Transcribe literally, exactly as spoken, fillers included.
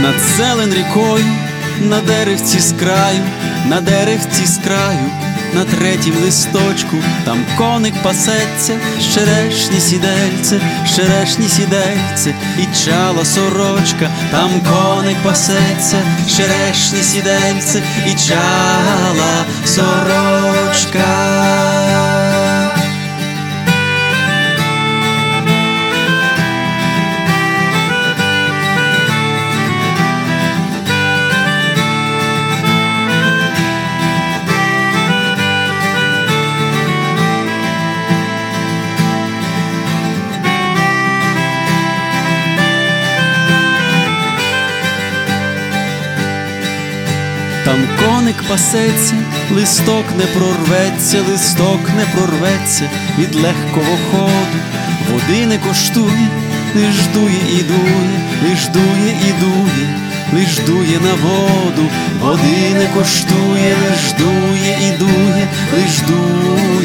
Над зелен рікою, на деревці з краю, на деревці з краю, на третім листочку, там коник пасеться, щерешні сідельце, щерешні сідельце, і чала сорочка, там коник пасеться, щерешні сідельце, і чала сорочка. Там коник пасеться, листок не прорветься, листок не прорветься від легкого ходу. Води не коштує, лиш дує і дує, лиш дує і дує, лиш дує на воду. Води не коштує, лиш дує і дує, лиш дує